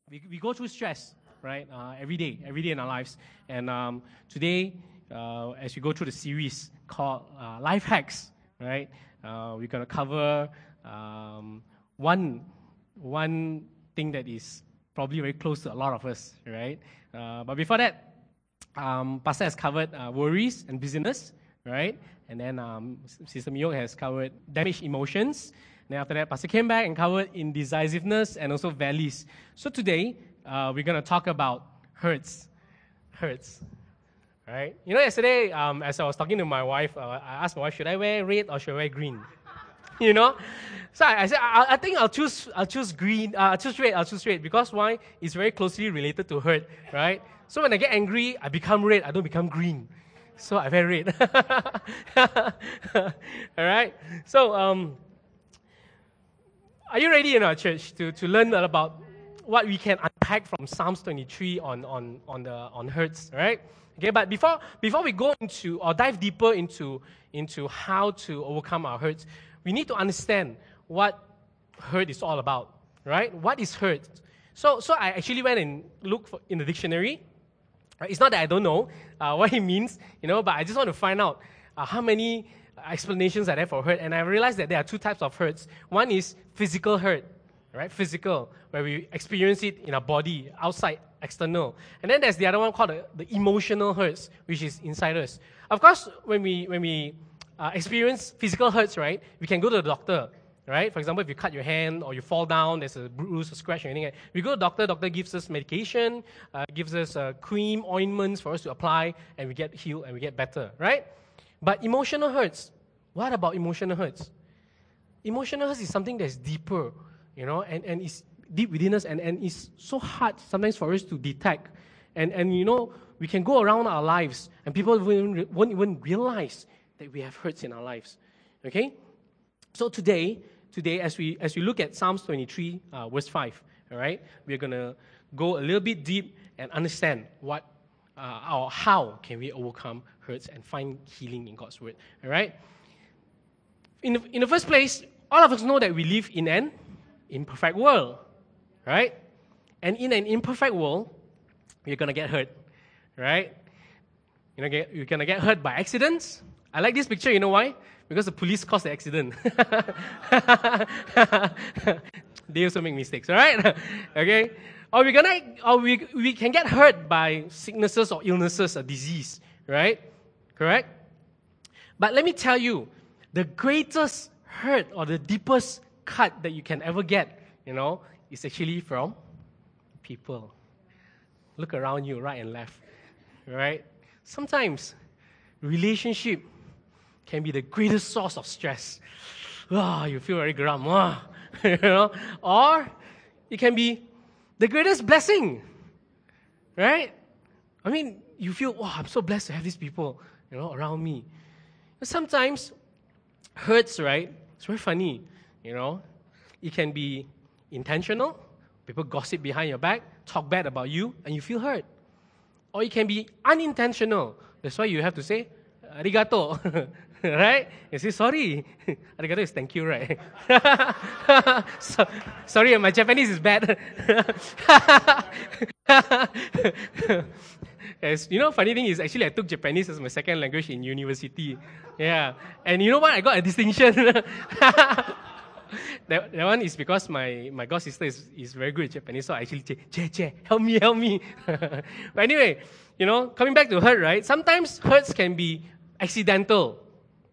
we go through stress, right? Every day in our lives. And today, as we go through the series called Life Hacks, right? We're going to cover one thing that is probably very close to a lot of us, right? But before that, Pastor has covered worries and busyness, right? And then Sister Miyok has covered damaged emotions. And then after that, Pastor came back and covered indecisiveness and also valleys. So today, we're going to talk about hurts. Right? You know, yesterday, as I was talking to my wife, I asked my wife, should I wear red or should I wear green? You know? So I said, I think I'll choose green, I'll choose red, because why? It's very closely related to hurt, right? So when I get angry, I become red, I don't become green. So I wear red. All right? So, are you ready in our church to learn about what we can unpack from Psalms 23 on hurts, right? Okay, but before we go into or dive deeper into how to overcome our hurts, we need to understand what hurt is all about, right? What is hurt? So I actually went and looked in the dictionary. It's not that I don't know what it means, but I just want to find out how many explanations are there for hurt. And I realized that there are two types of hurts. One is physical hurt, right? Physical, where we experience it in our body, outside, external. And then there's the other one called the emotional hurts, which is inside us. Of course, when we experience physical hurts, right, we can go to the doctor, right? For example, if you cut your hand or you fall down, there's a bruise, a scratch, or anything. We go to the doctor gives us medication, gives us cream, ointments for us to apply, and we get healed and we get better, right? But emotional hurts, what about emotional hurts? Emotional hurts is something that's deeper, and it's deep within us, and it's so hard sometimes for us to detect. And we can go around our lives, and people won't even realize that we have hurts in our lives. Okay? So today, as we look at Psalms 23, verse 5, all right, we're going to go a little bit deep and understand what or how can we overcome hurts and find healing in God's word. All right? In the first place, all of us know that we live in an imperfect world, right? And in an imperfect world, you're going to get hurt, right? You're going to get hurt by accidents. I like this picture, you know why? Because the police caused the accident. They also make mistakes, all right? Okay? Or we can get hurt by sicknesses or illnesses or disease, right? Correct? But let me tell you, the greatest hurt or the deepest cut that you can ever get, is actually from people. Look around you, right and left, right? Sometimes relationship can be the greatest source of stress. You feel very grum, or it can be the greatest blessing, right? I mean, you feel, I'm so blessed to have these people, around me. But sometimes hurts, right? It's very funny, It can be intentional. People gossip behind your back, talk bad about you, and you feel hurt. Or it can be unintentional. That's why you have to say, arigato, right? You say, sorry. Arigato is thank you, right? Sorry, my Japanese is bad. Yes, funny thing is, actually, I took Japanese as my second language in university. Yeah. And you know what? I got a distinction. That one is because my god sister is very good at Japanese, so I actually say, Che, help me. But anyway, coming back to hurt, right? Sometimes hurts can be accidental.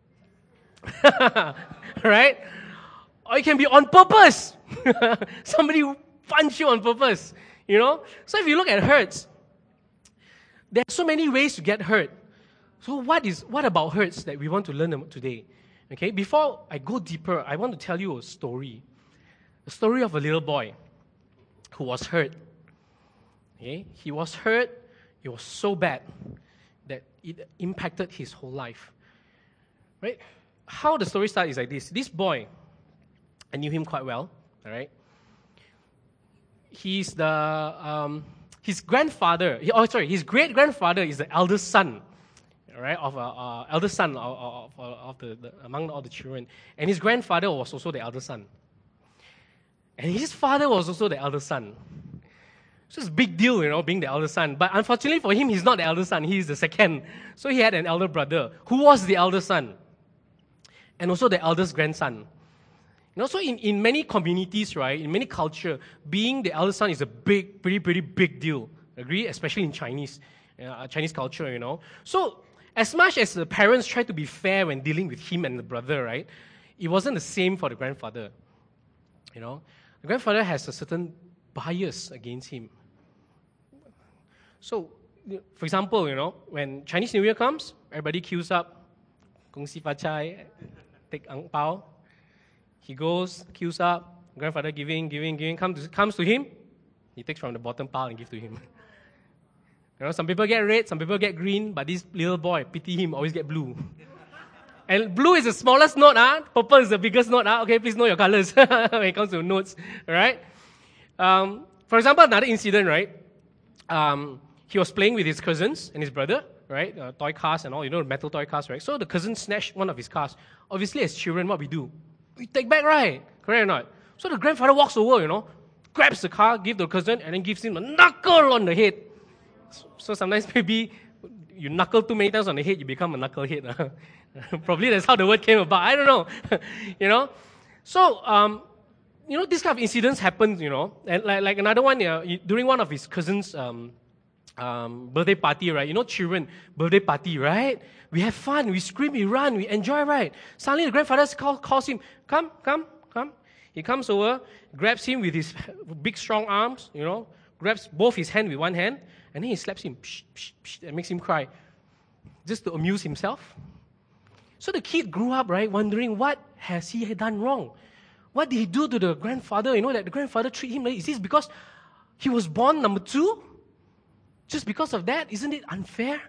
Right? Or it can be on purpose. Somebody punch you on purpose. So if you look at hurts, there are so many ways to get hurt. So what about hurts that we want to learn today? Okay, before I go deeper, I want to tell you a story. A story of a little boy who was hurt. Okay, he was hurt. It was so bad that it impacted his whole life. Right? How the story starts is like this. This boy, I knew him quite well. All right. He's his grandfather. His great grandfather is the eldest son. Right, of eldest son of the among all the children, and his grandfather was also the eldest son, and his father was also the eldest son. So it's a big deal, being the elder son. But unfortunately for him, he's not the elder son. He's the second. So he had an elder brother who was the elder son and also the eldest grandson. So in many communities, right, in many culture, being the elder son is a big, pretty big deal. Agree? Especially in Chinese culture, So as much as the parents try to be fair when dealing with him and the brother, right, it wasn't the same for the grandfather. The grandfather has a certain bias against him. So, for example, when Chinese New Year comes, everybody queues up, 恭喜发财, take ang pao. He goes, queues up, grandfather giving, comes to him, he takes from the bottom pile and gives to him. Some people get red, some people get green, but this little boy, pity him, always get blue. And blue is the smallest note, purple is the biggest note. Okay, please know your colors when it comes to notes, all right? For example, another incident, right? He was playing with his cousins and his brother, right? Toy cars and all, metal toy cars, right? So the cousin snatched one of his cars. Obviously, as children, what we do? We take back, right? Correct or not? So the grandfather walks over, grabs the car, gives the cousin, and then gives him a knuckle on the head. So sometimes maybe you knuckle too many times on the head, you become a knucklehead. Probably that's how the word came about. I don't know. So, this kind of incidents happen, and like another one, during one of his cousins' birthday party, right? Children, birthday party, right? We have fun, we scream, we run, we enjoy, right? Suddenly the grandfather calls him, come. He comes over, grabs him with his big strong arms, grabs both his hands with one hand, and then he slaps him, and makes him cry, just to amuse himself. So the kid grew up, right, wondering what has he done wrong? What did he do to the grandfather? That the grandfather treat him like, is this because he was born number 2? Just because of that? Isn't it unfair?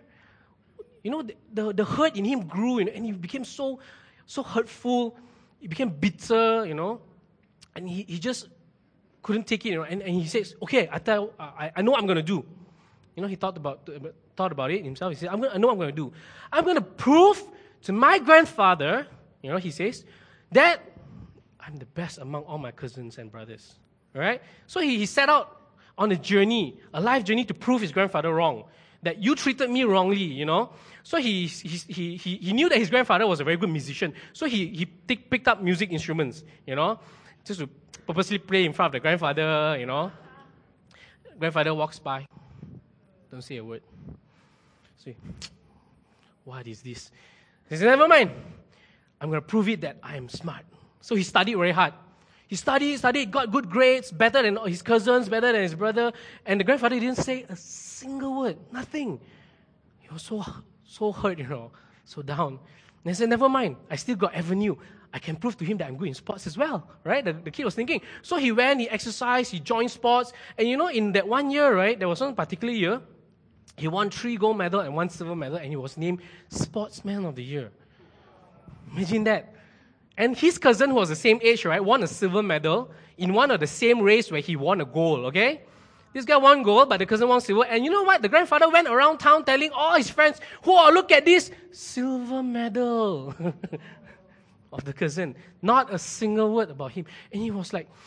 The hurt in him grew, and he became so hurtful. He became bitter, and he just couldn't take it, and he says, okay, I know what I'm going to do. He thought about it himself. He said, I know what I'm going to do. I'm going to prove to my grandfather, he says, that I'm the best among all my cousins and brothers. All right? So he set out on a life journey to prove his grandfather wrong. That you treated me wrongly, So he knew that his grandfather was a very good musician. So he picked up music instruments, just to purposely play in front of the grandfather, Grandfather walks by. Don't say a word. Say, what is this? He said, never mind. I'm going to prove it that I am smart. So he studied very hard. He studied, got good grades, better than his cousins, better than his brother. And the grandfather didn't say a single word, nothing. He was so hurt, so down. And he said, never mind. I still got avenue. I can prove to him that I'm good in sports as well, right? The kid was thinking. So he went, he exercised, he joined sports. And in that 1 year, right, there was one particular year, he won 3 gold medals and 1 silver medal, and he was named Sportsman of the Year. Imagine that. And his cousin, who was the same age, right, won a silver medal in one of the same race where he won a gold, okay? This guy won gold, but the cousin won silver. And you know what? The grandfather went around town telling all his friends, look at this silver medal of the cousin. Not a single word about him. And he was like,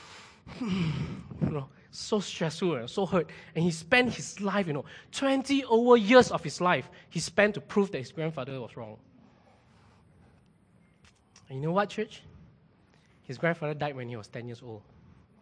so stressful, so hurt. And he spent his life, 20 over years of his life, he spent to prove that his grandfather was wrong. And you know what, church? His grandfather died when he was 10 years old.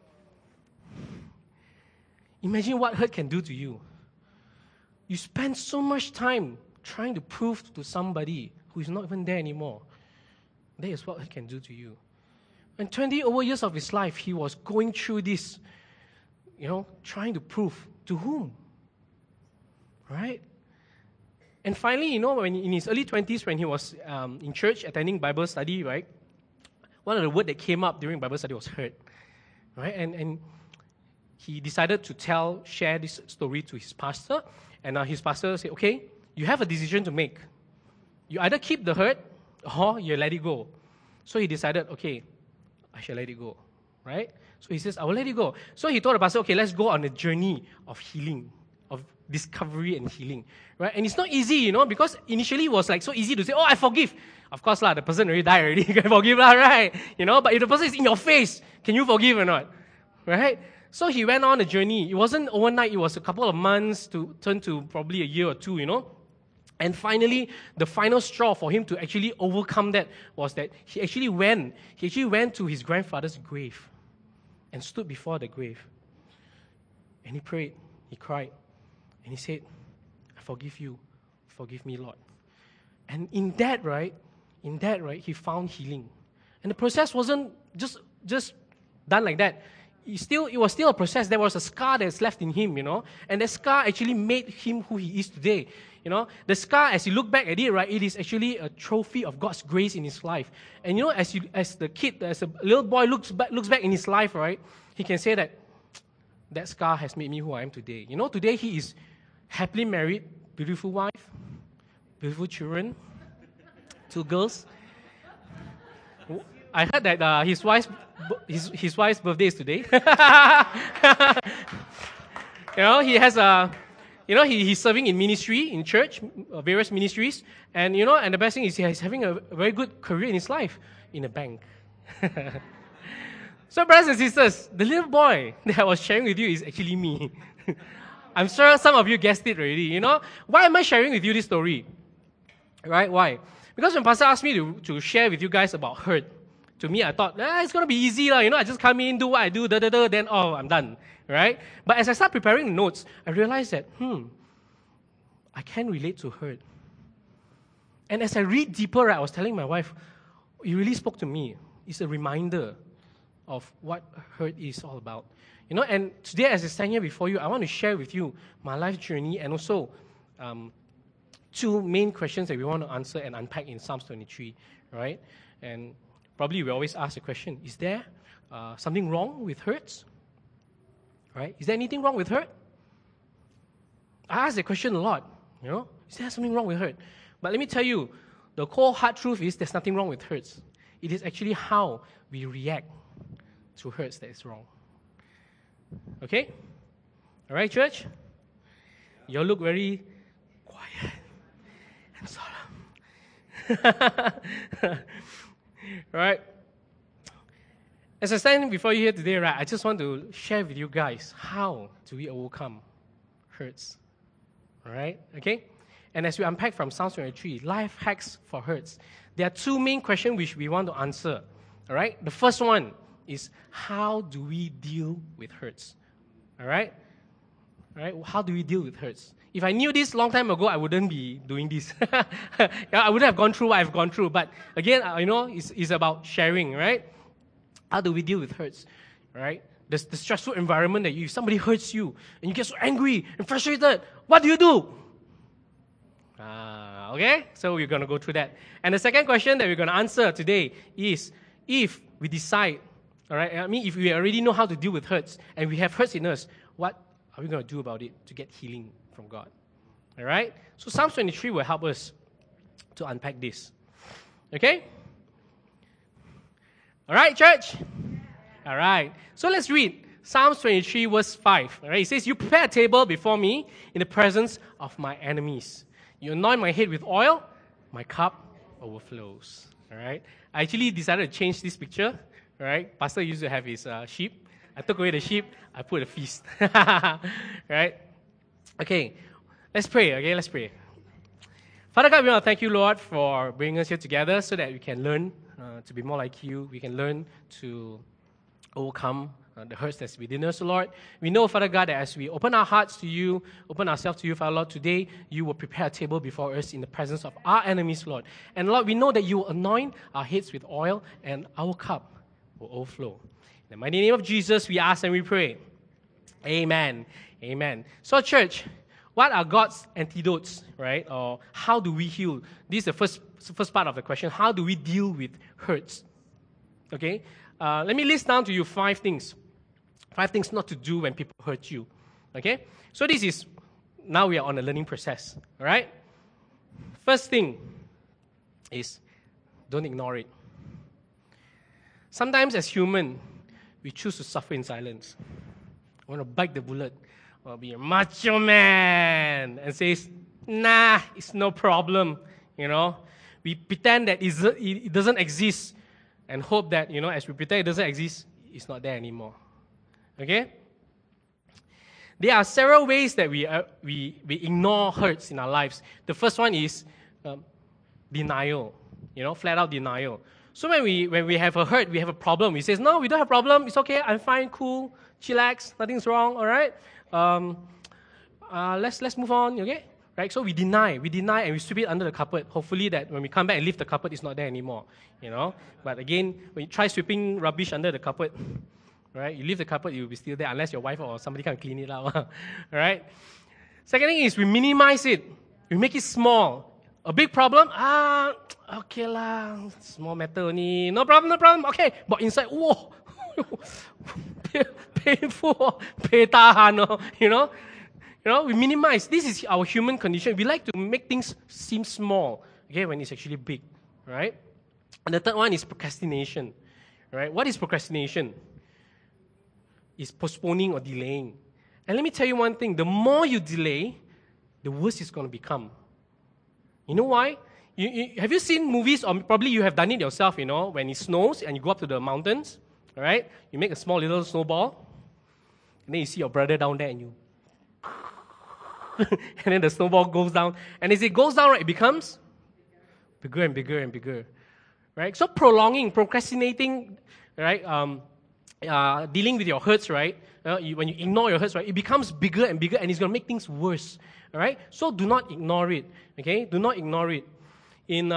Imagine what hurt can do to you. You spend so much time trying to prove to somebody who is not even there anymore. That is what hurt can do to you. And 20 over years of his life, he was going through this, trying to prove to whom? Right? And finally, when in his early 20s, when he was in church attending Bible study, right, one of the words that came up during Bible study was hurt, right? And he decided to share this story to his pastor, and his pastor said, okay, you have a decision to make. You either keep the hurt, or you let it go. So he decided, okay, I shall let it go, right? So he says, I will let it go. So he told the pastor, okay, let's go on a journey of healing, of discovery and healing, right? And it's not easy, because initially it was so easy to say, I forgive. Of course, the person already died already, you can forgive, right? But if the person is in your face, can you forgive or not, right? So he went on a journey. It wasn't overnight. It was a couple of months to turn to probably a year or two, And finally, the final straw for him to actually overcome that was that he actually went to his grandfather's grave and stood before the grave. And he prayed, he cried, and he said, I forgive you. Forgive me, Lord. And in that, he found healing. And the process wasn't just done like that. It was still a process. There was a scar that's left in him, And that scar actually made him who he is today. The scar, as you look back at it, it is actually a trophy of God's grace in his life. And as a little boy looks back in his life, he can say that scar has made me who I am today. Today he is happily married, beautiful wife, beautiful children, 2 girls. I heard that his wife's birthday is today. He has he's serving in ministry, in church, various ministries, and and the best thing is he's having a very good career in his life in a bank. So, brothers and sisters, the little boy that I was sharing with you is actually me. I'm sure some of you guessed it already. Why am I sharing with you this story? Right? Why? Because when Pastor asked me to share with you guys about hurt, to me, I thought, it's going to be easy. I just come in, do what I do, then, I'm done. Right? But as I start preparing notes, I realized that, I can relate to hurt. And as I read deeper, I was telling my wife, it really spoke to me. It's a reminder of what hurt is all about. And today as I stand here before you, I want to share with you my life journey and also 2 main questions that we want to answer and unpack in Psalms 23, right? And probably we always ask the question, is there something wrong with hurts? Right? Is there anything wrong with hurt? I ask the question a lot, is there something wrong with hurt? But let me tell you, the core hard truth is there's nothing wrong with hurts. It is actually how we react to hurts that is wrong. Okay? All right, church? You all look very quiet and solemn. All right? As I stand before you here today, I just want to share with you guys how do we overcome hurts. All right? Okay? And as we unpack from Psalms 23, life hacks for hurts, there are 2 main questions which we want to answer. All right? The first one is, how do we deal with hurts? All right? All right? How do we deal with hurts? If I knew this long time ago, I wouldn't be doing this. I wouldn't have gone through what I've gone through. But again, it's about sharing, right? How do we deal with hurts, right? The stressful environment that if somebody hurts you and you get so angry and frustrated, what do? Okay? So we're going to go through that. And the second question that we're going to answer today is, if we decide, all right, if we already know how to deal with hurts and we have hurts in us, what are we going to do about it to get healing from God? All right? So Psalms 23 will help us to unpack this. Okay? All right, church? All right. So let's read Psalms 23, verse 5. All right? It says, you prepare a table before me in the presence of my enemies. You anoint my head with oil, my cup overflows. All right? I actually decided to change this picture. All right? Pastor used to have his sheep. I took away the sheep. I put a feast. Right? Okay. Let's pray. Okay, let's pray. Father God, we want to thank you, Lord, for bringing us here together so that we can learn to be more like you. We can learn to overcome the hurts that's within us, Lord. We know, Father God, that as we open our hearts to you, open ourselves to you, Father Lord, today you will prepare a table before us in the presence of our enemies, Lord. And Lord, we know that you will anoint our heads with oil and our cup will overflow. In the mighty name of Jesus, we ask and we pray. Amen. Amen. So, church, what are God's antidotes, right? Or how do we heal? This is the first part of the question. How do we deal with hurts? Okay? Let me list down to you 5 things. 5 things not to do when people hurt you. Okay? So this is, now we are on a learning process. All right? First thing is, don't ignore it. Sometimes as human, we choose to suffer in silence. We want to bite the bullet. Or be a macho man and says, nah, it's no problem. We pretend that it doesn't exist and hope that, as we pretend it doesn't exist, it's not there anymore. Okay? There are several ways that we ignore hurts in our lives. The first one is denial, flat out denial. So when we have a hurt, we have a problem, we say, no, we don't have a problem, it's okay, I'm fine, cool, chillax, nothing's wrong, all right? Let's move on, okay? Right? So we deny, and we sweep it under the carpet. Hopefully that when we come back and lift the carpet, it's not there anymore, But again, when you try sweeping rubbish under the carpet, right? You leave the carpet, it will be still there unless your wife or somebody can clean it out, all right? Second thing is we minimize it. We make it small. A big problem, okay lah, small matter only, no problem, okay. But inside, whoa, painful, we minimize. This is our human condition. We like to make things seem small, okay, when it's actually big, right? And the third one is procrastination, right? What is procrastination? It's postponing or delaying. And let me tell you one thing, the more you delay, the worse it's going to become. You know why? Have you seen movies, or probably you have done it yourself, when it snows and you go up to the mountains, all right? You make a small little snowball, and then you see your brother down there, and you and then the snowball goes down. And as it goes down, right, it becomes bigger and bigger and bigger, right? So prolonging, procrastinating, right, dealing with your hurts, right, when you ignore your hurts, right, it becomes bigger and bigger, and it's going to make things worse, all right? So do not ignore it, okay? Do not ignore it. In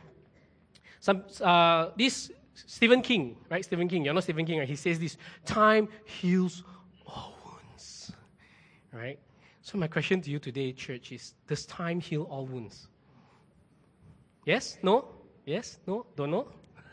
this Stephen King, right? Stephen King, you know Stephen King, right? He says this, time heals all wounds, right? So my question to you today, church, is, does time heal all wounds? Yes? No? Yes? No? Don't know?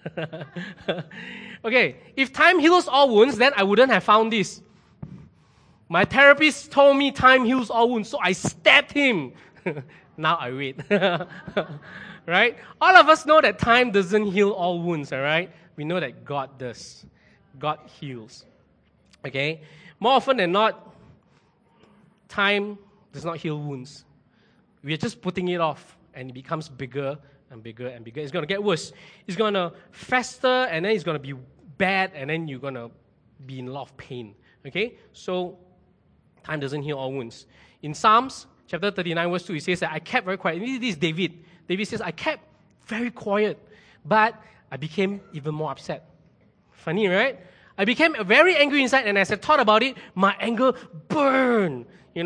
Okay, if time heals all wounds, then I wouldn't have found this. My therapist told me time heals all wounds, so I stabbed him. Now I wait. Right? All of us know that time doesn't heal all wounds, all right? We know that God does. God heals. Okay? More often than not, time does not heal wounds. We are just putting it off, and it becomes bigger and bigger and bigger. It's going to get worse. It's going to fester, and then it's going to be bad, and then you're going to be in a lot of pain. Okay? So, time doesn't heal all wounds. In Psalms chapter 39, verse 2, it says that I kept very quiet. This is David. David says, I kept very quiet, but I became even more upset. Funny, right? I became very angry inside, and as I thought about it, my anger burned.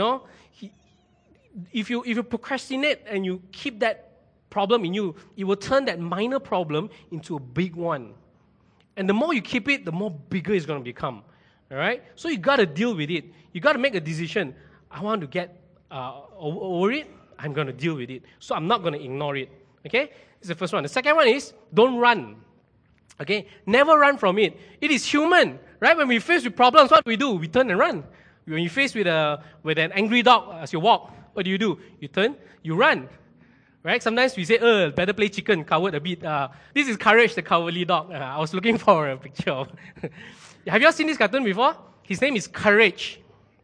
If you procrastinate and you keep that problem in you, it will turn that minor problem into a big one. And the more you keep it, the more bigger it's going to become. All right? So you got to deal with it. You got to make a decision. I want to get over it. I'm going to deal with it. So I'm not going to ignore it. Okay? This is the first one. The second one is don't run. Okay? Never run from it. It is human. Right? When we face with problems, what do? We turn and run. When you face with an angry dog as you walk, what do? You turn, you run. Right? Sometimes we say, better play chicken, coward a bit. This is Courage, the Cowardly Dog. I was looking for a picture of. Have you all seen this cartoon before? His name is Courage.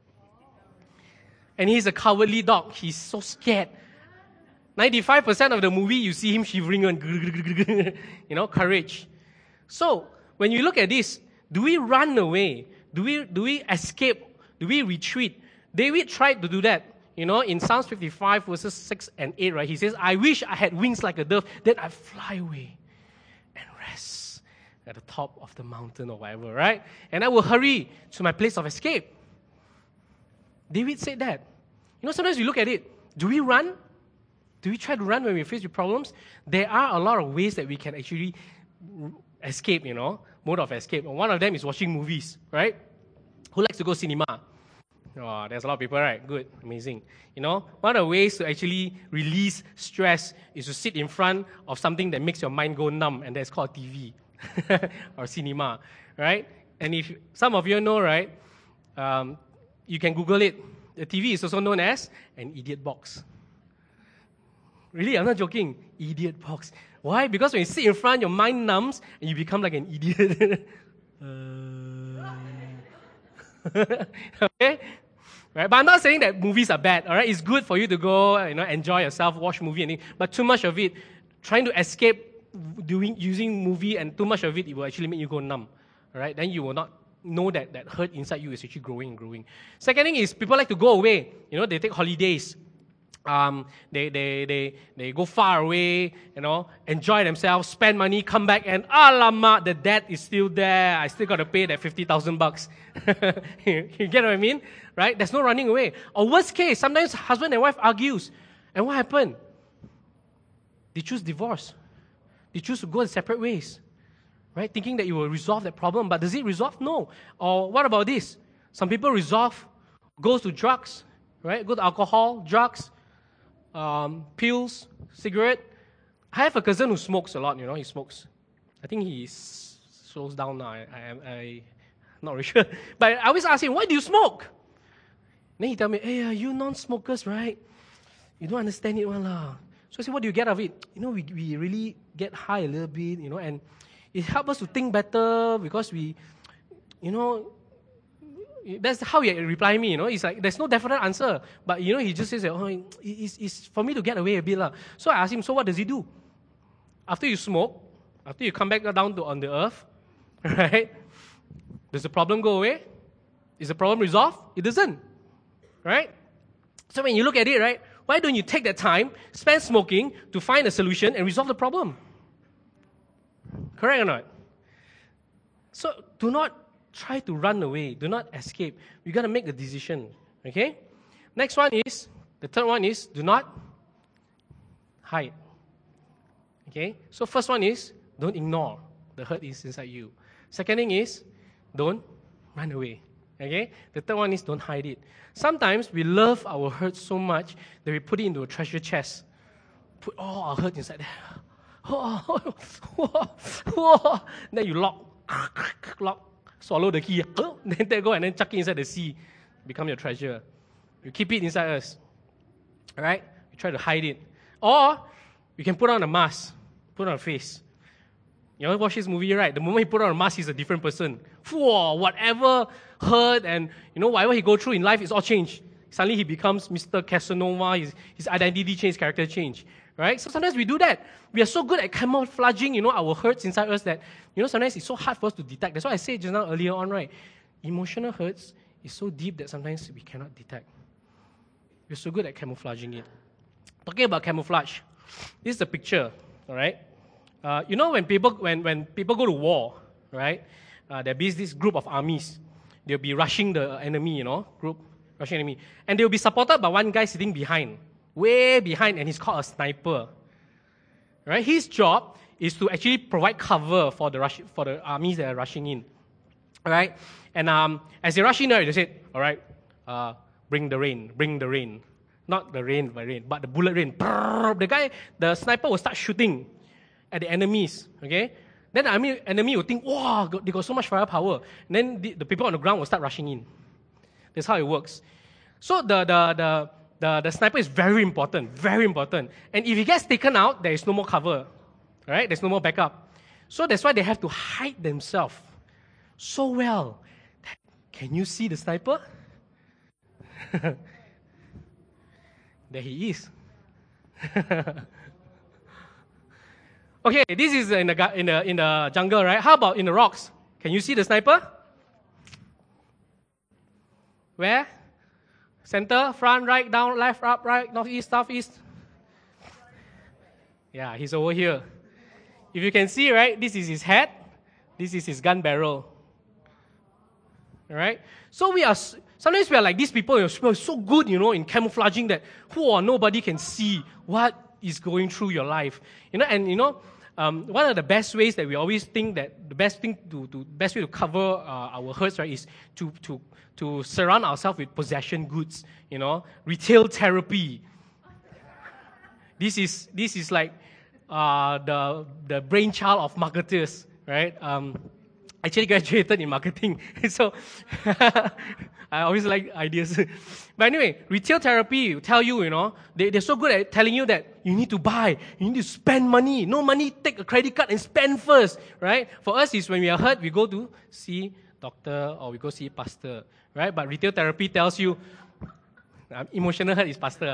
And he's a cowardly dog. He's so scared. 95% of the movie, you see him shivering and Courage. So, when you look at this, do we run away? Do we escape? Do we retreat? David tried to do that. In Psalms 55, verses 6 and 8, right? He says, I wish I had wings like a dove, then I'd fly away and rest at the top of the mountain or whatever, right? And I will hurry to my place of escape. David said that. Sometimes you look at it. Do we run? Do we try to run when we face with problems? There are a lot of ways that we can actually escape, mode of escape. And one of them is watching movies, right? Who likes to go cinema? Oh, there's a lot of people, right? Good, amazing. One of the ways to actually release stress is to sit in front of something that makes your mind go numb, and that's called TV or cinema, right? And if some of you know, right, you can Google it. The TV is also known as an idiot box. Really, I'm not joking. Idiot box. Why? Because when you sit in front, your mind numbs, and you become like an idiot. Okay? Right? But I'm not saying that movies are bad, all right? It's good for you to go, enjoy yourself, watch movie, and but too much of it, trying to escape using movie and too much of it, it will actually make you go numb, all right? Then you will not know that that hurt inside you is actually growing and growing. Second thing is people like to go away. They take holidays. They go far away, enjoy themselves, spend money, come back, and alamak, the debt is still there. I still got to pay that $50,000. You get what I mean? Right? There's no running away. Or worst case, sometimes husband and wife argues. And what happened? They choose divorce. They choose to go in separate ways. Right? Thinking that you will resolve that problem. But does it resolve? No. Or what about this? Some people resolve, goes to drugs, right? Go to alcohol, drugs, pills, cigarette. I have a cousin who smokes a lot, he smokes. I think he slows down now. I'm not really sure. But I always ask him, why do you smoke? Then he tell me, hey, you non-smokers, right? You don't understand it well lah. So I say, what do you get out of it? We really get high a little bit, and it helps us to think better because we, that's how he reply me, It's like, there's no definite answer. But, he just says, it's for me to get away a bit lah. So I asked him, so what does he do? After you smoke, after you come back down on the earth, right? Does the problem go away? Is the problem resolved? It doesn't, right? So when you look at it, right, why don't you take that time, spend smoking to find a solution and resolve the problem? Correct or not? So do not try to run away. Do not escape. You got to make a decision. Okay? The third one is, do not hide. Okay? So first one is, don't ignore the hurt is inside you. Second thing is, don't run away. Okay? The third one is, don't hide it. Sometimes we love our hurt so much that we put it into a treasure chest. Put all our hurt inside there. Then you lock, swallow the key, then they go and then chuck it inside the sea, become your treasure. You keep it inside us. Alright? You try to hide it. Or you can put on a mask, put on a face. You ever watch this movie, right? The moment he put on a mask, he's a different person. Whatever hurt and whatever he go through in life is all changed. Suddenly he becomes Mr. Casanova, his identity change, character change. Right? So sometimes we do that. We are so good at camouflaging, our hurts inside us that, sometimes it's so hard for us to detect. That's why I said just now earlier on, right? Emotional hurts is so deep that sometimes we cannot detect. We're so good at camouflaging it. Talking about camouflage, this is a picture, all right? When people go to war, right? There'll be this group of armies. They'll be rushing the enemy, rushing enemy. And they'll be supported by one guy sitting behind, way behind, and he's called a sniper. Right? His job is to actually provide cover for the armies that are rushing in. All right? And as they rush in there, they say, all right, bring the rain. Not the rain, but the bullet rain. The sniper will start shooting at the enemies. Okay? Then the enemy will think, wow, they got so much firepower. And then the people on the ground will start rushing in. That's how it works. So the sniper is very important. And if he gets taken out, there is no more cover. Right? There's no more backup. So that's why they have to hide themselves so well. Can you see the sniper? There he is. Okay, this is in the jungle, right? How about in the rocks? Can you see the sniper? Where? Center, front, right, down, left, up, right, northeast, southeast. Yeah, he's over here. If you can see, right, this is his head. This is his gun barrel. All right? So sometimes we are like these people, we're so good, in camouflaging that nobody can see what is going through your life. One of the best ways that we always think that the best way to cover our hurts, right, is to surround ourselves with possession goods, retail therapy. This is like the brainchild of marketers, right? I actually graduated in marketing, so I always like ideas. But anyway, retail therapy will tell you, they're so good at telling you that you need to buy, you need to spend money. No money, take a credit card and spend first, right? For us, is when we are hurt, we go to see doctor or we go see pastor, right? But retail therapy tells you, emotional hurt is pastor.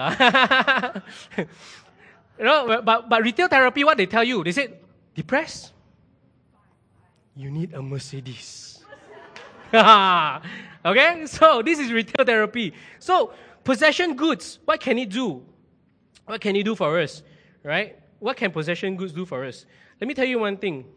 But retail therapy, what they tell you? They say, depressed? You need a Mercedes. Okay, so this is retail therapy. So possession goods, what can it do? What can it do for us? Right? What can possession goods do for us? Let me tell you one thing.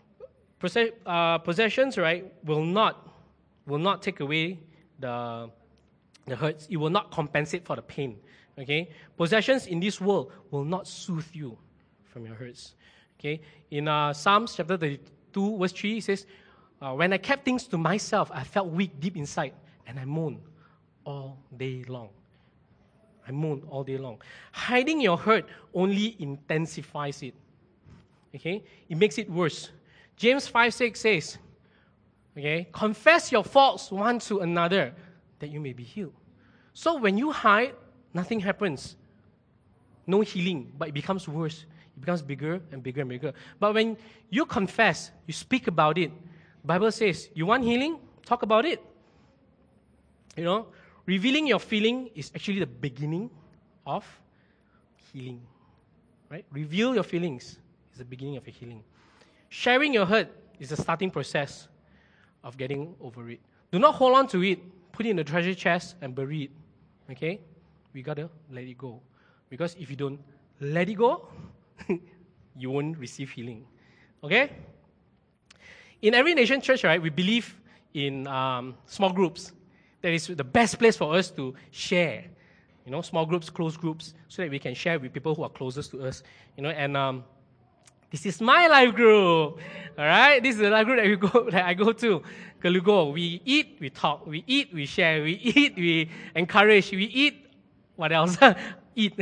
Possessions, right, will not take away the hurts. It will not compensate for the pain. Okay? Possessions in this world will not soothe you from your hurts. Okay? In Psalms chapter 32, verse 3, it says, when I kept things to myself, I felt weak deep inside, and I moaned all day long. I moaned all day long. Hiding your hurt only intensifies it. Okay? It makes it worse. James 5:6 says, okay, confess your faults one to another that you may be healed. So when you hide, nothing happens. No healing, but it becomes worse. It becomes bigger and bigger and bigger. But when you confess, you speak about it, the Bible says, you want healing? Talk about it. You know, revealing your feeling is actually the beginning of healing. Right? Reveal your feelings is the beginning of your healing. Sharing your hurt is the starting process of getting over it. Do not hold on to it. Put it in the treasure chest and bury it. Okay? We got to let it go. Because if you don't let it go, you won't receive healing. Okay? In Every Nation Church, right, we believe in small groups. That is the best place for us to share. You know, small groups, close groups, so that we can share with people who are closest to us. You know, and this is my life group. All right, this is the life group that I go to. Gelugo. We eat, we talk. We eat, we share. We eat, we encourage. We eat. What else? Eat.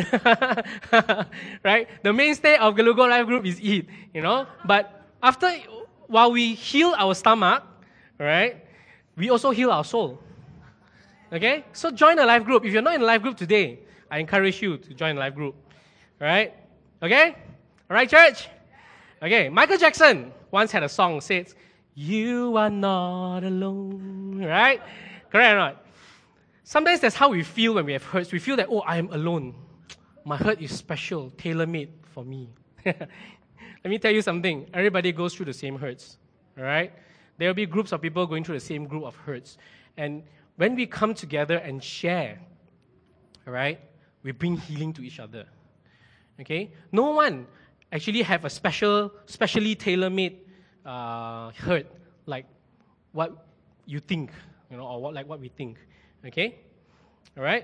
Right? The mainstay of Gelugo Life Group is eat. You know, but while we heal our stomach, right, we also heal our soul. Okay? So join a life group. If you're not in a life group today, I encourage you to join a life group. Right? Okay? All right, church? Okay, Michael Jackson once had a song that says, you are not alone. Right? Correct or not? Sometimes that's how we feel when we have hurts. We feel that, oh, I am alone. My hurt is special, tailor-made for me. Let me tell you something. Everybody goes through the same hurts. All right? There will be groups of people going through the same group of hurts. And when we come together and share, all right, we bring healing to each other. Okay? No one actually have a specially tailor-made hurt like what you think, you know, or what we think. Okay? All right?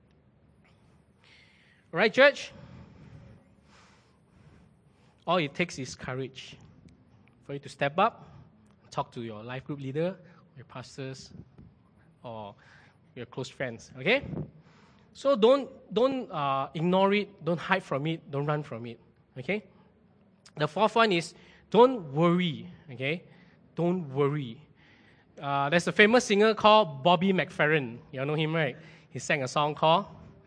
All right, church? All it takes is courage for you to step up, talk to your life group leader, your pastors, or your close friends. Okay? So don't ignore it, don't hide from it, don't run from it. Okay? The fourth one is don't worry. Okay? Don't worry. There's a famous singer called Bobby McFerrin. You all know him, right? He sang a song called...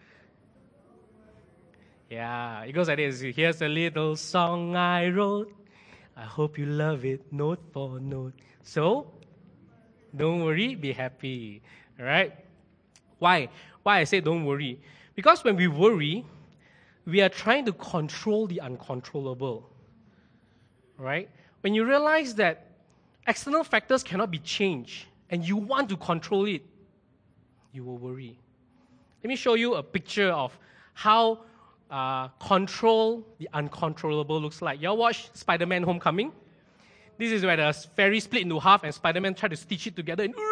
Yeah, it goes like this. Here's a little song I wrote. I hope you love it, note for note. So, don't worry, be happy. All right? Why? Why I say don't worry? Because when we worry, we are trying to control the uncontrollable. Right? When you realize that external factors cannot be changed and you want to control it, you will worry. Let me show you a picture of how control the uncontrollable looks like. You all watch Spider-Man Homecoming? This is where the ferry split into half and Spider-Man tried to stitch it together and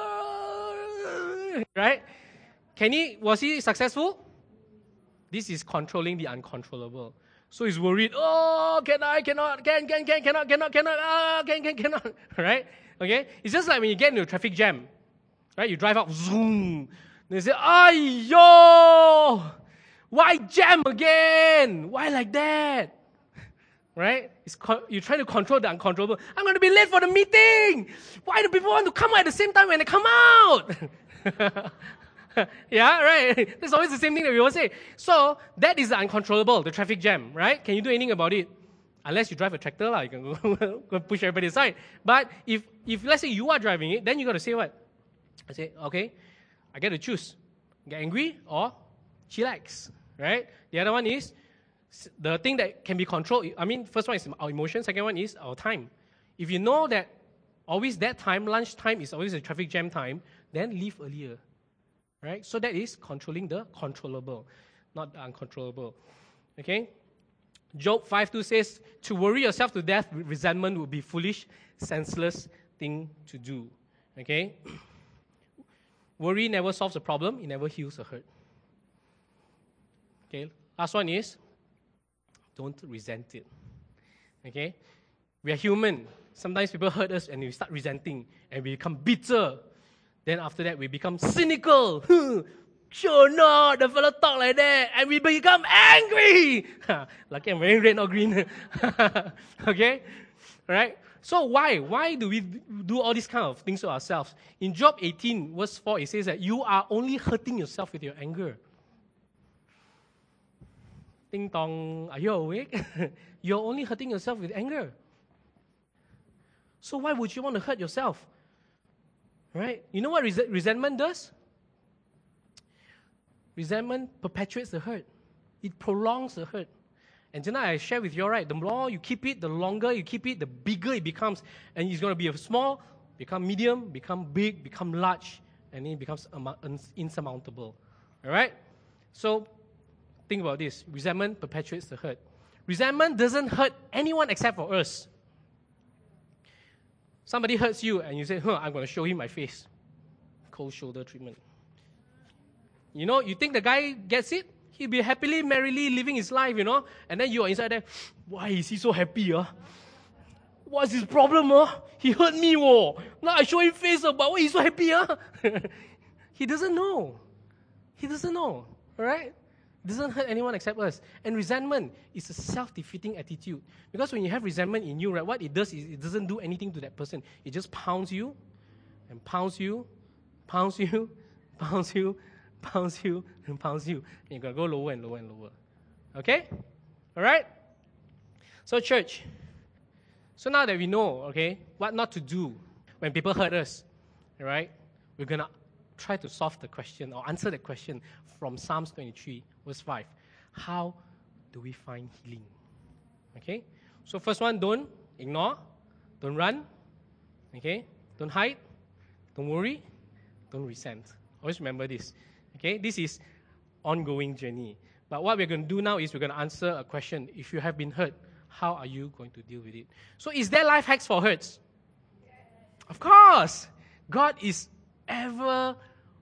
right? Was he successful? This is controlling the uncontrollable. So he's worried, oh, cannot, right? Okay? It's just like when you get into a traffic jam, right? You drive out, zoom. They say, yo, why jam again? Why like that? Right? You're trying to control the uncontrollable. I'm going to be late for the meeting. Why do people want to come out at the same time when they come out? Yeah, right. That's always the same thing that we always say. So that is the uncontrollable, the traffic jam, right? Can you do anything about it? Unless you drive a tractor, you can go push everybody aside. But if let's say you are driving it, then you got to say what? I say, okay, I get to choose. Get angry or chillax, right? The other one is the thing that can be controlled. I mean, first one is our emotion. Second one is our time. If you know that always that time, lunchtime is always a traffic jam time, then leave earlier. Right? So that is controlling the controllable, not the uncontrollable. Okay? Job 5:2 says, to worry yourself to death with resentment would be foolish, senseless thing to do. Okay? Worry never solves a problem, it never heals a hurt. Okay? Last one is, don't resent it. Okay? We are human. Sometimes people hurt us and we start resenting and we become bitter. Then after that, we become cynical. Sure not, the fellow talk like that. And we become angry. Lucky I'm wearing red, not green. Okay? Alright? So why? Why do we do all these kind of things to ourselves? In Job 18, verse 4, it says that you are only hurting yourself with your anger. Ding dong, are you awake? You're only hurting yourself with anger. So why would you want to hurt yourself? Right? You know what resentment does? Resentment perpetuates the hurt. It prolongs the hurt. And tonight I share with you, right, the more you keep it, the longer you keep it, the bigger it becomes. And it's going to be a small, become medium, become big, become large, and then it becomes insurmountable. All right? So think about this. Resentment perpetuates the hurt. Resentment doesn't hurt anyone except for us. Somebody hurts you and you say, I'm going to show him my face. Cold shoulder treatment. You know, you think the guy gets it? He'll be happily, merrily living his life, you know. And then you are inside there, why is he so happy? What's his problem? He hurt me. Now I show him face, but why is he so happy? He doesn't know. He doesn't know. All right? It doesn't hurt anyone except us. And resentment is a self-defeating attitude. Because when you have resentment in you, right, what it does is it doesn't do anything to that person. It just pounds you, and pounds you, pounds you, pounds you, pounds you, and pounds you. And you're going to go lower and lower and lower. Okay? All right? So church, so now that we know, okay, what not to do when people hurt us, all right, we're going to try to solve the question or answer the question from Psalms 23, verse 5. How do we find healing? Okay? So first one, don't ignore, don't run, okay? Don't hide, don't worry, don't resent. Always remember this. Okay? This is ongoing journey. But what we're going to do now is we're going to answer a question. If you have been hurt, how are you going to deal with it? So is there life hacks for hurts? Yes. Of course. God is ever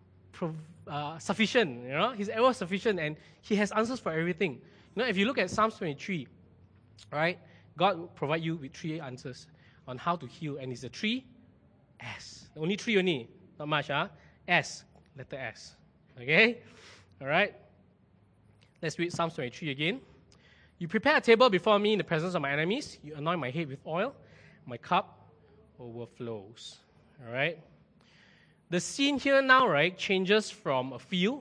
sufficient, you know, He's ever sufficient and He has answers for everything. You know, if you look at Psalms 23, right, God will provide you with 3 answers on how to heal, and it's the 3 S. Only 3 only, not much, S, letter S. Okay? All right? Let's read Psalms 23 again. You prepare a table before me in the presence of my enemies. You anoint my head with oil. My cup overflows. All right? The scene here now, right, changes from a field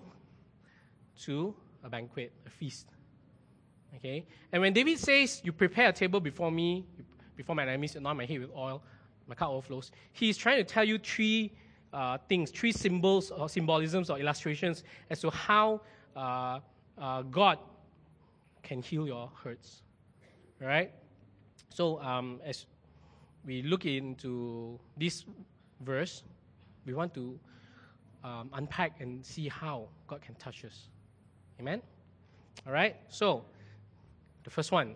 to a banquet, a feast. Okay? And when David says, you prepare a table before me, before my enemies, anoint my head with oil, my cup overflows, he's trying to tell you 3 things, 3 symbols or symbolisms or illustrations as to how God can heal your hurts. All right? So as we look into this verse, we want to unpack and see how God can touch us. Amen? All right? So, the first one.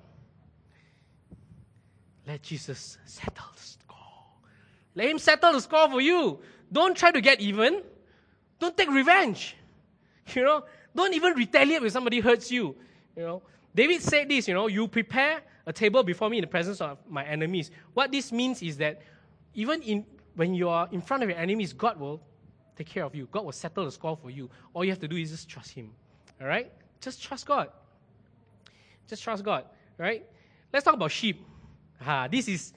Let Jesus settle the score. Let Him settle the score for you. Don't try to get even. Don't take revenge. You know, don't even retaliate when somebody hurts you. You know, David said this, you know, you prepare a table before me in the presence of my enemies. What this means is that even when you are in front of your enemies, God will take care of you. God will settle the score for you. All you have to do is just trust Him. All right? Just trust God. Just trust God. All right? Let's talk about sheep. This is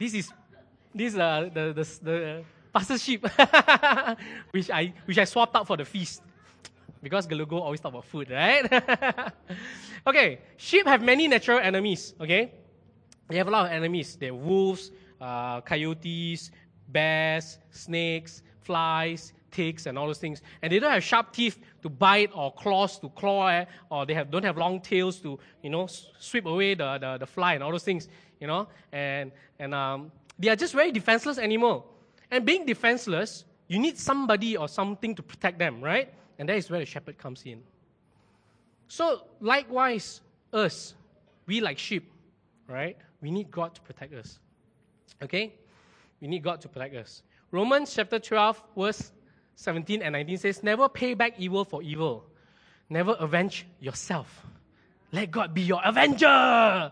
the pastor's sheep, which I swapped out for the feast. Because Galugo always talk about food, right? Okay, sheep have many natural enemies, okay? They have a lot of enemies. They have wolves, coyotes, bears, snakes, flies, ticks, and all those things. And they don't have sharp teeth to bite or claws to claw, or they don't have long tails to, you know, sweep away the fly and all those things, you know. And They are just very defenseless animal. And being defenseless, you need somebody or something to protect them, right? And that is where the shepherd comes in. So likewise, us, we like sheep, right? We need God to protect us. Okay? We need God to protect us. Romans chapter 12, verse 17 and 19 says, never pay back evil for evil. Never avenge yourself. Let God be your avenger.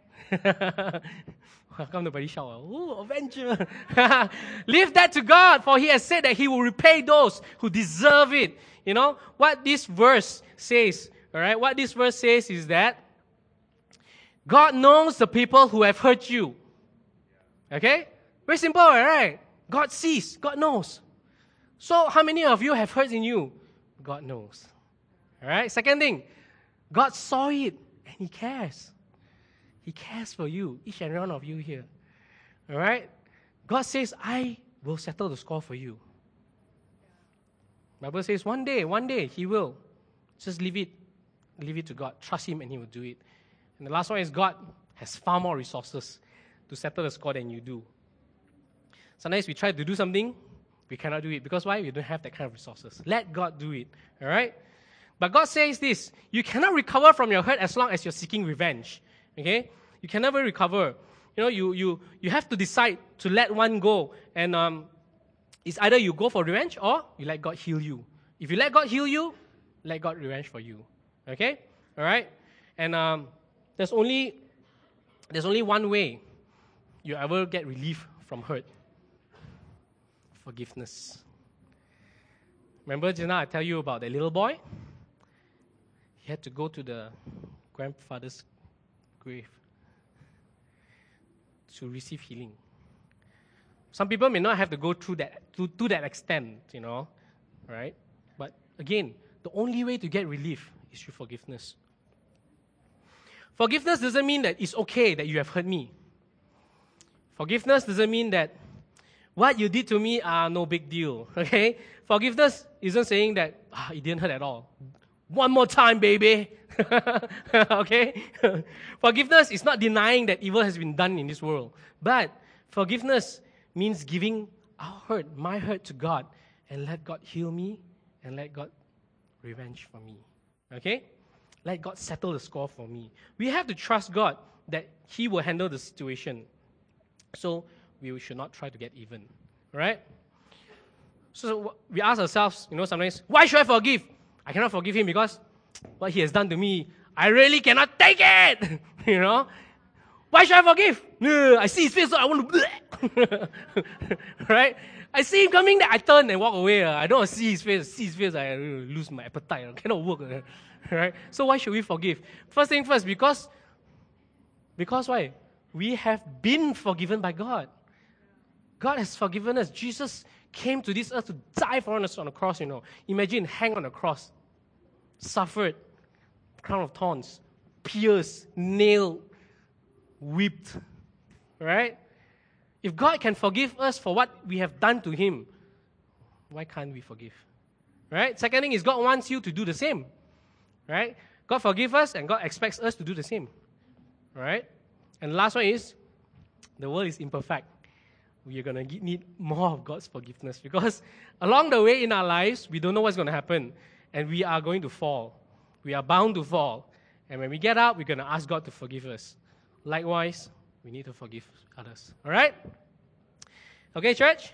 How come nobody shout? Oh, avenger. Leave that to God, for He has said that He will repay those who deserve it. You know, what this verse says, all right? What this verse says is that God knows the people who have hurt you. Okay? Very simple, right? God sees, God knows. So how many of you have hurt in you? God knows. All right? Second thing, God saw it and He cares. He cares for you, each and every one of you here. All right? God says, I will settle the score for you. Bible says one day He will. Just leave it to God. Trust Him and He will do it. And the last one is God has far more resources to settle the score than you do. Sometimes we try to do something, we cannot do it. Because why? We don't have that kind of resources. Let God do it. All right? But God says this, you cannot recover from your hurt as long as you're seeking revenge. Okay? You can never recover. You know, you have to decide to let one go. And it's either you go for revenge or you let God heal you. If you let God heal you, let God revenge for you. Okay? All right? And there's only one way you ever get relief from hurt. Forgiveness. Remember just now I tell you about the little boy? He had to go to the grandfather's grave to receive healing. Some people may not have to go through that to that extent, you know, right? But again, the only way to get relief is through forgiveness. Forgiveness doesn't mean that it's okay that you have hurt me. Forgiveness doesn't mean that what you did to me are no big deal, okay? Forgiveness isn't saying that it didn't hurt at all. One more time, baby. Okay? Forgiveness is not denying that evil has been done in this world. But forgiveness means giving our hurt, my hurt to God, and let God heal me and let God revenge for me. Okay? Let God settle the score for me. We have to trust God that He will handle the situation. So we should not try to get even. Right? So we ask ourselves, you know, sometimes, why should I forgive? I cannot forgive him because what he has done to me, I really cannot take it. You know? Why should I forgive? I see his face, so I want to... Right? I see him coming, I turn and walk away. I don't want to see his face, I lose my appetite. I cannot work. Right? So why should we forgive? First thing first, because why? We have been forgiven by God. God has forgiven us. Jesus came to this earth to die for us on the cross, you know. Imagine, hang on the cross, suffered, crown of thorns, pierced, nailed, whipped, right? If God can forgive us for what we have done to Him, why can't we forgive? Right? Second thing is God wants you to do the same, right? God forgives us and God expects us to do the same, right? And the last one is, the world is imperfect. We are going to need more of God's forgiveness because along the way in our lives, we don't know what's going to happen and we are going to fall. We are bound to fall. And when we get up, we're going to ask God to forgive us. Likewise, we need to forgive others. All right? Okay, church?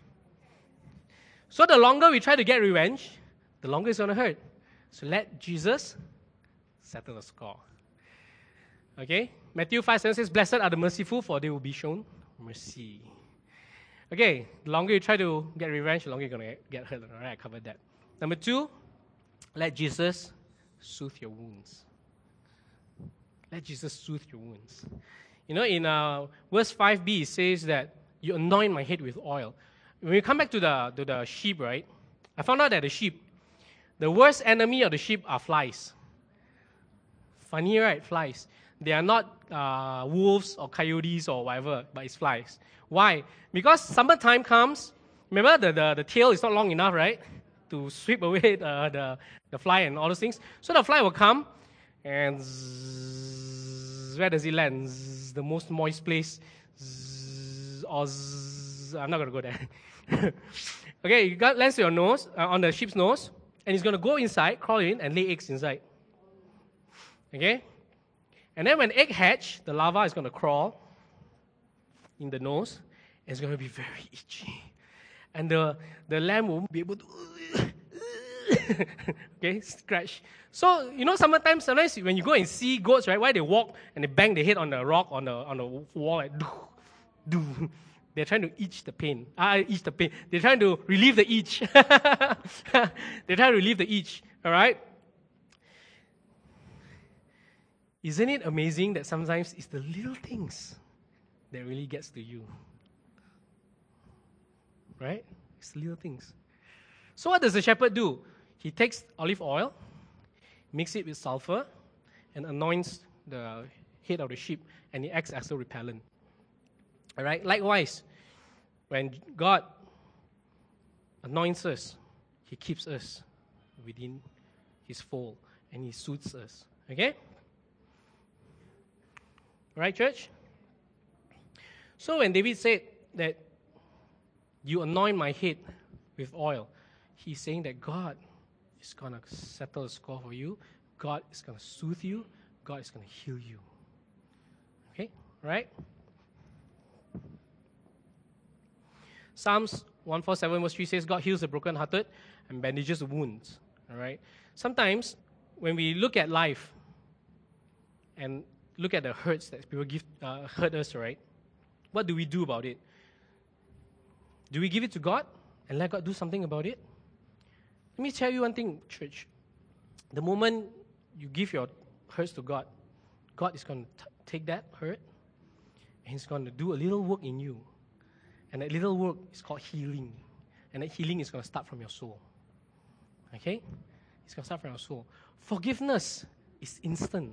So the longer we try to get revenge, the longer it's going to hurt. So let Jesus settle the score. Okay? Matthew 5:7 says, blessed are the merciful, for they will be shown mercy. Okay, the longer you try to get revenge, the longer you're going to get hurt. All right, I covered that. Number 2, let Jesus soothe your wounds. Let Jesus soothe your wounds. You know, in verse 5b, it says that you anoint my head with oil. When we come back to the sheep, right, I found out that the sheep, the worst enemy of the sheep are flies. Funny, right? Flies. They are not wolves or coyotes or whatever, but it's flies. Why? Because summertime comes, remember the tail is not long enough, right? To sweep away the fly and all those things. So the fly will come and where does it land? The most moist place. I'm not going to go there. Okay, you got lands to your nose, on the sheep's nose, and it's going to go inside, crawl in, and lay eggs inside. Okay? And then when egg hatch, the larva is going to crawl in the nose, and it's going to be very itchy. And the lamb won't be able to okay, scratch. So, sometimes when you go and see goats, right, why they walk and they bang their head on the rock, on the wall, like, do. They're trying to itch the pain. They're trying to relieve the itch. They're trying to relieve the itch, all right? Isn't it amazing that sometimes it's the little things that really gets to you? Right? It's the little things. So what does the shepherd do? He takes olive oil, mix it with sulfur, and anoints the head of the sheep, and it acts as a repellent. All right? Likewise, when God anoints us, He keeps us within His fold, and He soothes us. Okay? All right, church? So when David said that you anoint my head with oil, he's saying that God is going to settle the score for you. God is going to soothe you. God is going to heal you. Okay? Right? Psalms 147 verse 3 says, God heals the brokenhearted and bandages the wounds. All right? Sometimes, when we look at life and look at the hurts that people hurt us, right? What do we do about it? Do we give it to God and let God do something about it? Let me tell you one thing, church. The moment you give your hurts to God, God is going to take that hurt and He's going to do a little work in you. And that little work is called healing. And that healing is going to start from your soul. Okay? It's going to start from your soul. Forgiveness is instant.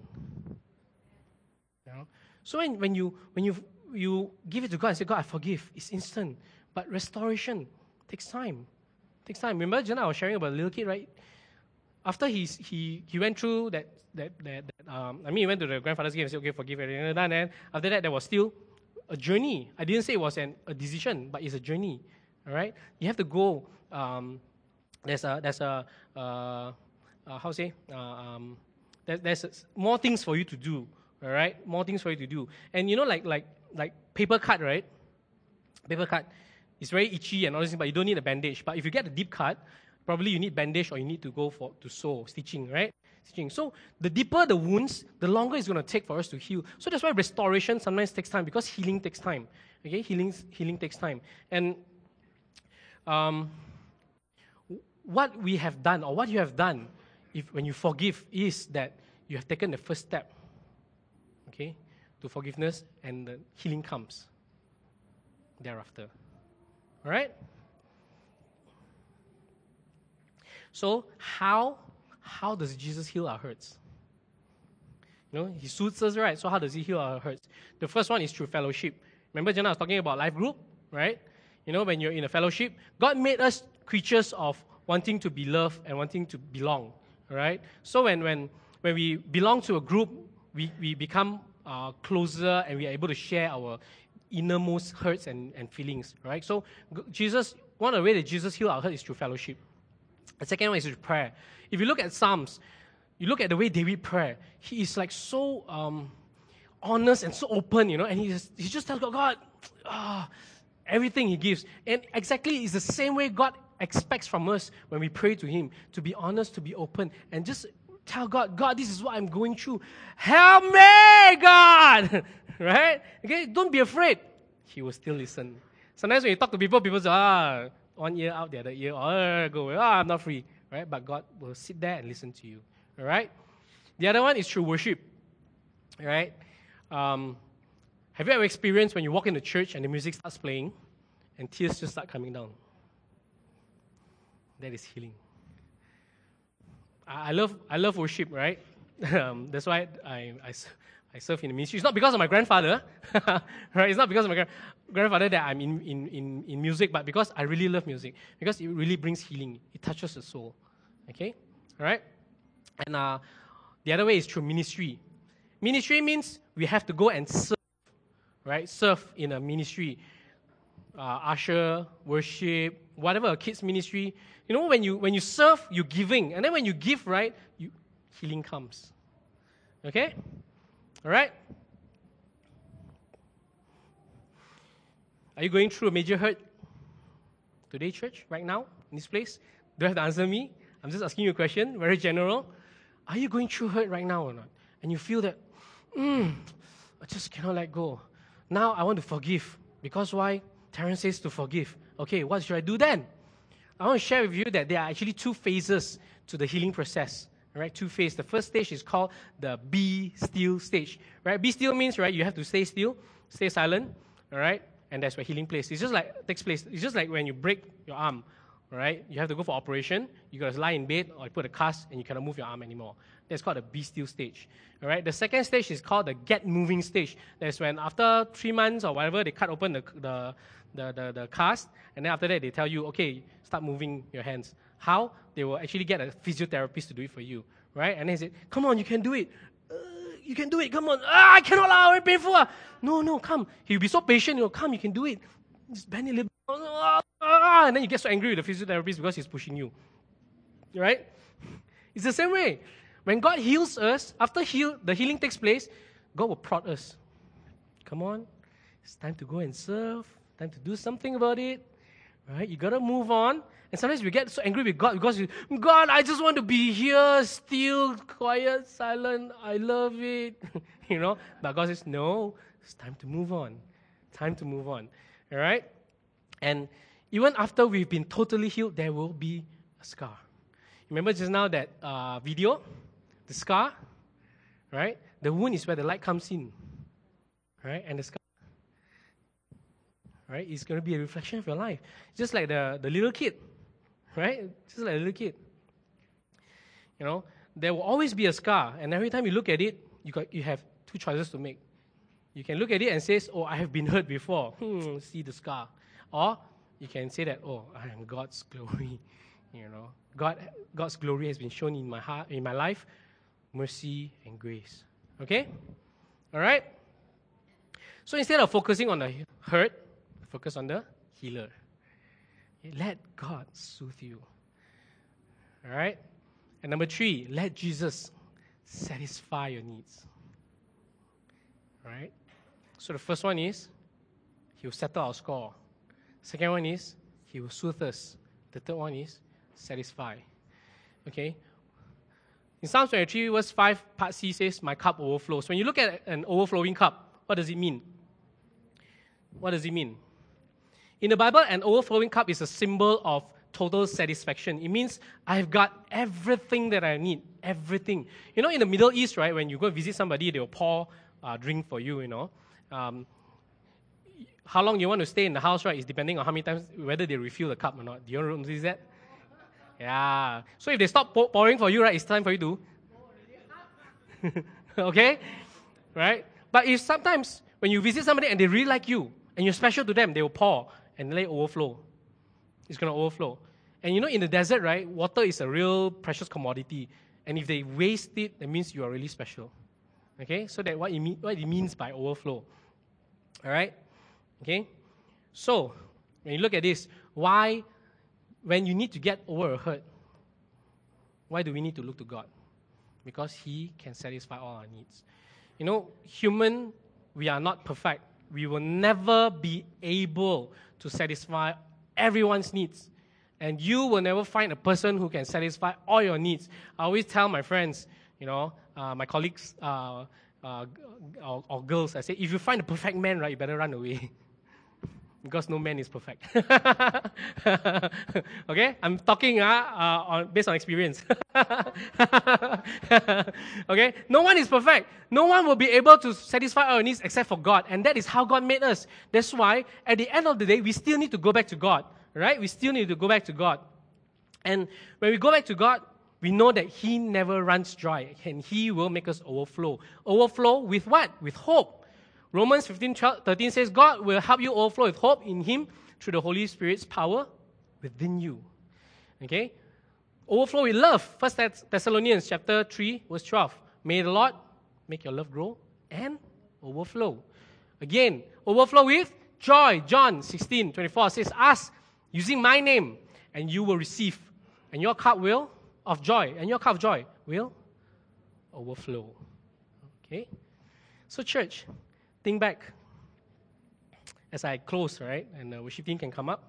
So when you give it to God and say, God, I forgive, it's instant. But restoration takes time. Remember, Jenna, I was sharing about a little kid, right? After he went through that he went to the grandfather's grave and said, okay, forgive everything. And then after that, there was still a journey. I didn't say it was a decision, but it's a journey. All right? You have to go. There's more things for you to do. All right? More things for you to do. And like paper cut, right? Paper cut. It's very itchy and all this, but you don't need a bandage. But if you get a deep cut, probably you need bandage or you need to go to sew, stitching, right? Stitching. So the deeper the wounds, the longer it's going to take for us to heal. So that's why restoration sometimes takes time, because healing takes time. Okay, healing takes time. And what we have done, or what you have done, when you forgive, is that you have taken the first step. Okay, to forgiveness, and the healing comes thereafter. All right? So how does Jesus heal our hurts? He soothes us, right? So how does He heal our hurts? The first one is through fellowship. Remember, Jenna was talking about life group, right? When you're in a fellowship, God made us creatures of wanting to be loved and wanting to belong, all right? So when we belong to a group, we become closer, and we are able to share our innermost hurts and feelings, right? So one of the ways that Jesus healed our hurt is through fellowship. The second one is through prayer. If you look at Psalms, you look at the way David prays, he is like so honest and so open, and he just tells God, everything he gives. And exactly it's the same way God expects from us when we pray to Him, to be honest, to be open, and just tell God, this is what I'm going through. Help me, God! Right? Okay, don't be afraid. He will still listen. Sometimes when you talk to people say, one ear out, the other ear, I'm not free. Right? But God will sit there and listen to you. All right? The other one is through worship. All right? Have you ever experienced when you walk into church and the music starts playing and tears just start coming down? That is healing. I love worship, right? That's why I serve in the ministry. It's not because of my grandfather, right? It's not because of my grandfather that I'm in music, but because I really love music. Because it really brings healing. It touches the soul. Okay? All right? And the other way is through ministry. Ministry means we have to go and serve, right? Serve in a ministry. usher, worship, whatever, kids ministry. You know, when you serve, you're giving. And then when you give, right, healing comes. Okay? All right? Are you going through a major hurt today, church, right now, in this place? Don't have to answer me. I'm just asking you a question, very general. Are you going through hurt right now or not? And you feel that, I just cannot let go. Now I want to forgive. Because why? Terence says to forgive. Okay, what should I do then? I want to share with you that there are actually 2 phases to the healing process. All right, 2 phases. The first stage is called the be still stage. Right? Be still means, right, you have to stay still, stay silent. All right? And that's where healing takes place. It's just like when you break your arm, right? You have to go for operation. You got to lie in bed or you put a cast and you cannot move your arm anymore. That's called the be still stage. All right. The second stage is called the get moving stage. That's when after 3 months or whatever, they cut open the cast, and then after that they tell you, okay, start moving your hands. How? They will actually get a physiotherapist to do it for you, right? And then they say, come on, you can do it. You can do it, come on. I cannot, very painful. No, come. He'll be so patient, come, you can do it. Just bend it a little bit. And then you get so angry with the physiotherapist because he's pushing you. Right? It's the same way. When God heals us, after the healing takes place, God will prod us. Come on, it's time to go and serve, time to do something about it. Right? You got to move on. And sometimes we get so angry with God because, God, I just want to be here, still, quiet, silent. I love it. But God says, no, it's time to move on. Time to move on. All right? And even after we've been totally healed, there will be a scar. Remember just now that video? The scar? Right? The wound is where the light comes in. Right? And the scar. Right? It's going to be a reflection of your life. Just like the little kid. Right? Just like a little kid. There will always be a scar. And every time you look at it, you have 2 choices to make. You can look at it and say, I have been hurt before. See the scar. Or you can say that, I am God's glory. God's glory has been shown in my heart, in my life. Mercy and grace. Okay? All right? So instead of focusing on the hurt, focus on the healer. Let God soothe you. All right? And number 3, let Jesus satisfy your needs. All right? So the first one is, He will settle our score. Second one is, He will soothe us. The third one is, satisfy. Okay? In Psalm 23, verse 5, part C says, my cup overflows. When you look at an overflowing cup, what does it mean? What does it mean? In the Bible, an overflowing cup is a symbol of total satisfaction. It means I've got everything that I need, everything. In the Middle East, right, when you go visit somebody, they will pour drink for you, How long you want to stay in the house, right, is depending on how many times, whether they refill the cup or not. Do you notice that? Yeah. So if they stop pouring for you, right, it's time for you to... Okay? Right? But if sometimes, when you visit somebody and they really like you, and you're special to them, they will pour and let it overflow. It's going to overflow. And in the desert, right, water is a real precious commodity. And if they waste it, that means you are really special. Okay? So that's what it means by overflow. All right? Okay? So, when you look at this, when you need to get over a hurt, why do we need to look to God? Because He can satisfy all our needs. Human, we are not perfect. We will never be able to satisfy everyone's needs. And you will never find a person who can satisfy all your needs. I always tell my friends, my colleagues or girls, I say, if you find a perfect man, right, you better run away. Because no man is perfect. Okay? I'm talking based on experience. Okay? No one is perfect. No one will be able to satisfy our needs except for God. And that is how God made us. That's why, at the end of the day, we still need to go back to God. Right? We still need to go back to God. And when we go back to God, we know that He never runs dry. And He will make us overflow. Overflow with what? With hope. Romans 15:13 says, God will help you overflow with hope in Him through the Holy Spirit's power within you. Okay? Overflow with love. 1 Thessalonians chapter 3, verse 12. May the Lord make your love grow and overflow. Again, overflow with joy. John 16:24 says, ask using my name, and you will receive. And your cup will, of joy, and your cup of joy will overflow. Okay? So church, think back as I close, right? And the worship team can come up.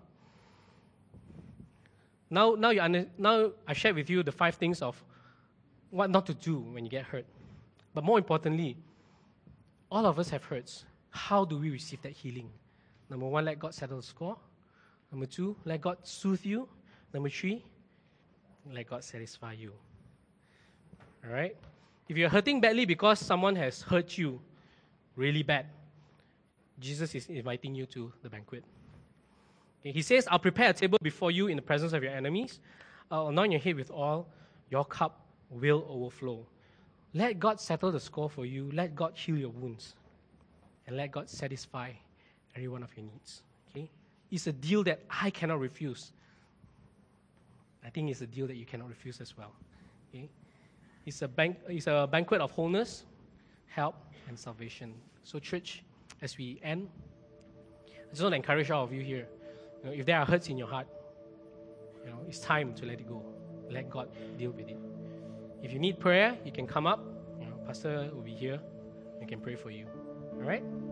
Now I shared with you the 5 things of what not to do when you get hurt. But more importantly, all of us have hurts. How do we receive that healing? Number 1, let God settle the score. Number 2, let God soothe you. Number 3, let God satisfy you. All right? If you're hurting badly because someone has hurt you really bad, Jesus is inviting you to the banquet. Okay, he says, I'll prepare a table before you in the presence of your enemies. I'll anoint your head with oil. Your cup will overflow. Let God settle the score for you. Let God heal your wounds. And let God satisfy every one of your needs. Okay? It's a deal that I cannot refuse. I think it's a deal that you cannot refuse as well. Okay? It's a banquet of wholeness, help, and salvation. So church, as we end, I just want to encourage all of you here. If there are hurts in your heart, it's time to let it go. Let God deal with it. If you need prayer, you can come up. Pastor will be here. We can pray for you. All right?